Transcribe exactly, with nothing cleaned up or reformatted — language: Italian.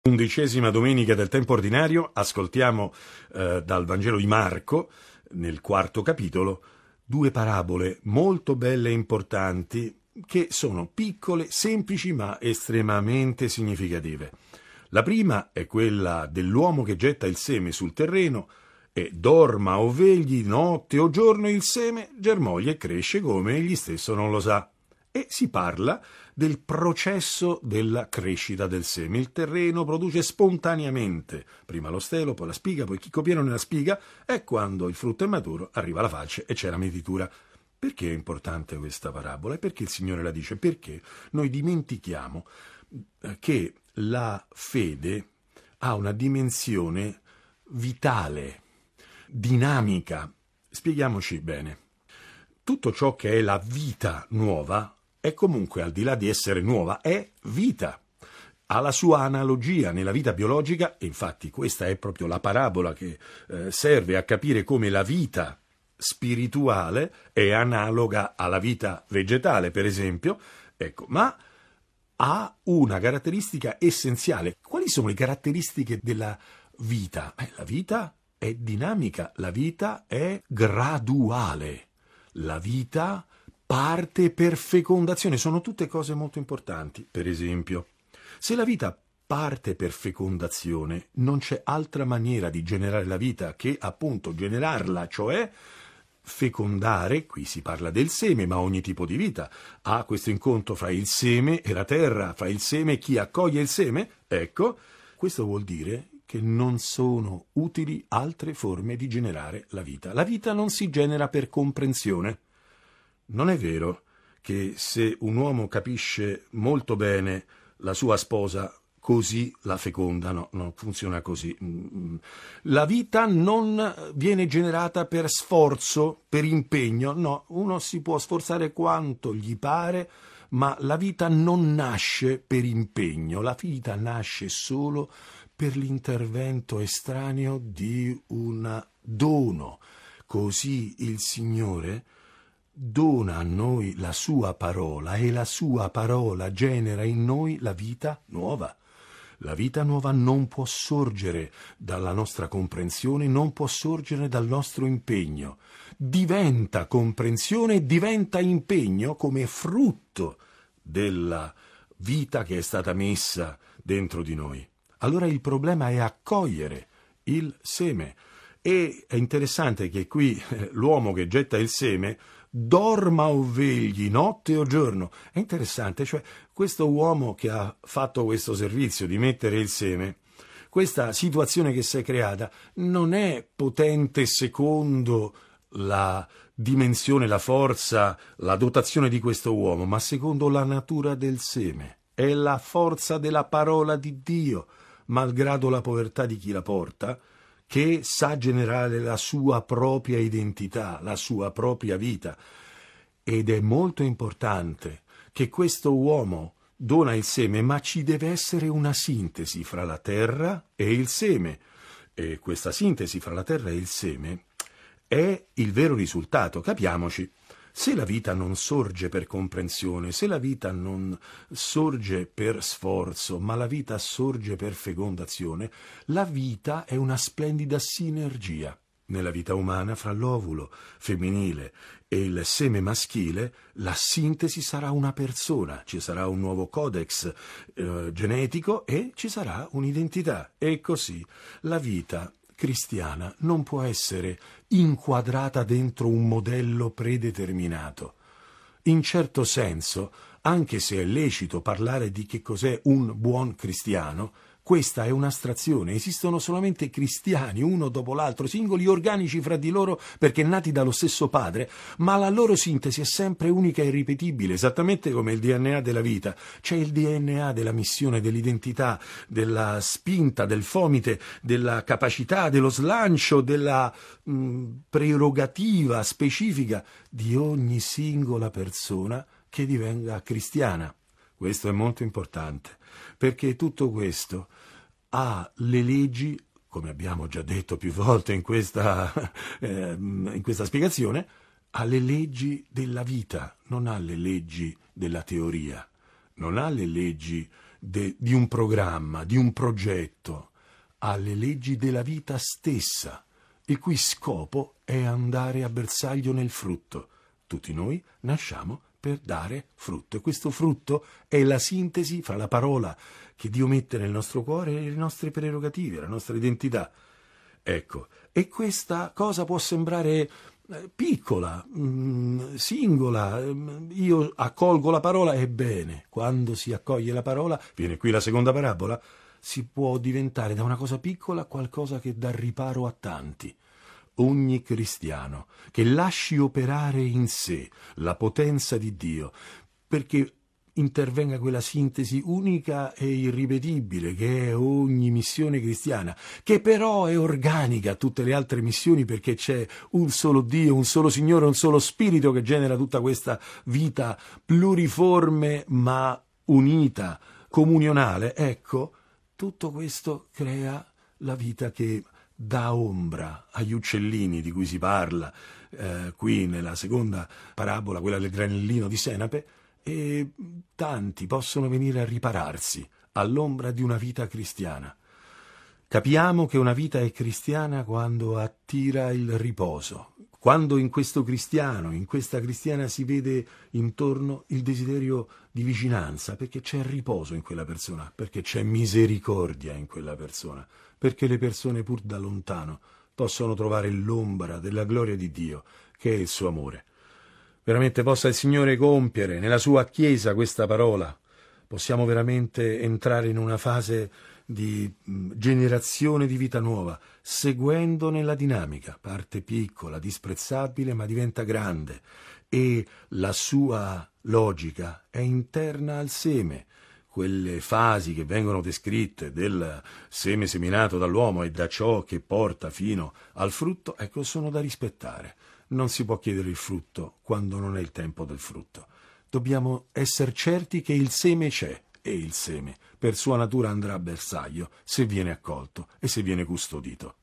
Undicesima domenica del tempo ordinario, ascoltiamo eh, dal Vangelo di Marco, nel quarto capitolo, due parabole molto belle e importanti che sono piccole, semplici ma estremamente significative. La prima è quella dell'uomo che getta il seme sul terreno e dorma o vegli notte o giorno il seme germoglia e cresce come egli stesso non lo sa. E si parla del processo della crescita del seme. Il terreno produce spontaneamente prima lo stelo, poi la spiga, poi chicco pieno nella spiga, e quando il frutto è maturo arriva la falce e c'è la mietitura. Perché è importante questa parabola? E perché il Signore la dice? Perché noi dimentichiamo che la fede ha una dimensione vitale, dinamica. Spieghiamoci bene. Tutto ciò che è la vita nuova è comunque, al di là di essere nuova, è vita. Ha la sua analogia nella vita biologica, e infatti questa è proprio la parabola che eh, serve a capire come la vita spirituale è analoga alla vita vegetale, per esempio, ecco, ma ha una caratteristica essenziale. Quali sono le caratteristiche della vita? Eh, la vita è dinamica, la vita è graduale, la vita parte per fecondazione. Sono tutte cose molto importanti. Per esempio, se la vita parte per fecondazione, non c'è altra maniera di generare la vita che appunto generarla, cioè fecondare. Qui si parla del seme, ma ogni tipo di vita ha questo incontro fra il seme e la terra, fra il seme e chi accoglie il seme. Ecco, questo vuol dire che non sono utili altre forme di generare la vita. La vita non si genera per comprensione. Non è vero che se un uomo capisce molto bene la sua sposa, così la feconda. No, non funziona così. La vita non viene generata per sforzo, per impegno. No, uno si può sforzare quanto gli pare, ma la vita non nasce per impegno. La vita nasce solo per l'intervento estraneo di un dono. Così il Signore dona a noi la sua parola e la sua parola genera in noi la vita nuova. La vita nuova non può sorgere dalla nostra comprensione, non può sorgere dal nostro impegno. Diventa comprensione e diventa impegno come frutto della vita che è stata messa dentro di noi. Allora il problema è accogliere il seme. E è interessante che qui eh, l'uomo che getta il seme dorma o vegli notte o giorno. È interessante, cioè questo uomo che ha fatto questo servizio di mettere il seme, questa situazione che si è creata non è potente secondo la dimensione, la forza, la dotazione di questo uomo, ma secondo la natura del seme. È la forza della parola di Dio, malgrado la povertà di chi la porta, che sa generare la sua propria identità, la sua propria vita. Ed è molto importante che questo uomo dona il seme, ma ci deve essere una sintesi fra la terra e il seme. E questa sintesi fra la terra e il seme è il vero risultato. Capiamoci. Se la vita non sorge per comprensione, se la vita non sorge per sforzo, ma la vita sorge per fecondazione, la vita è una splendida sinergia. Nella vita umana, fra l'ovulo femminile e il seme maschile, la sintesi sarà una persona, ci sarà un nuovo codex eh, genetico e ci sarà un'identità. E così la vita cristiana non può essere inquadrata dentro un modello predeterminato. In certo senso, anche se è lecito parlare di che cos'è un buon cristiano, questa è un'astrazione. Esistono solamente cristiani, uno dopo l'altro, singoli organici fra di loro perché nati dallo stesso padre, ma la loro sintesi è sempre unica e irripetibile, esattamente come il D N A della vita. C'è il D N A della missione, dell'identità, della spinta, del fomite, della capacità, dello slancio, della mh, prerogativa specifica di ogni singola persona che divenga cristiana. Questo è molto importante, perché tutto questo ha le leggi, come abbiamo già detto più volte in questa, eh, in questa spiegazione, ha le leggi della vita, non ha le leggi della teoria, non ha le leggi de, di un programma, di un progetto, alle leggi della vita stessa, il cui scopo è andare a bersaglio nel frutto. Tutti noi nasciamo per dare frutto, e questo frutto è la sintesi fra la parola che Dio mette nel nostro cuore e le nostre prerogative, la nostra identità. Ecco, e questa cosa può sembrare eh, piccola, mh, singola, mh, io accolgo la parola, ebbene, quando si accoglie la parola, viene qui la seconda parabola, si può diventare da una cosa piccola qualcosa che dà riparo a tanti. Ogni cristiano che lasci operare in sé la potenza di Dio, perché intervenga quella sintesi unica e irripetibile che è ogni missione cristiana, che però è organica a tutte le altre missioni, perché c'è un solo Dio, un solo Signore, un solo Spirito che genera tutta questa vita pluriforme ma unita, comunionale. Ecco, tutto questo crea la vita che dà ombra agli uccellini di cui si parla eh, qui nella seconda parabola, quella del granellino di senape, e tanti possono venire a ripararsi all'ombra di una vita cristiana. Capiamo che una vita è cristiana quando attira il riposo, quando in questo cristiano, in questa cristiana si vede intorno il desiderio di vicinanza, perché c'è riposo in quella persona, perché c'è misericordia in quella persona, perché le persone pur da lontano possono trovare l'ombra della gloria di Dio, che è il suo amore. Veramente possa il Signore compiere nella sua Chiesa questa parola. Possiamo veramente entrare in una fase di generazione di vita nuova, seguendone la dinamica, parte piccola, disprezzabile, ma diventa grande, e la sua logica è interna al seme. Quelle fasi che vengono descritte del seme seminato dall'uomo e da ciò che porta fino al frutto, ecco, sono da rispettare. Non si può chiedere il frutto quando non è il tempo del frutto. Dobbiamo essere certi che il seme c'è, e il seme per sua natura andrà a bersaglio se viene accolto e se viene custodito.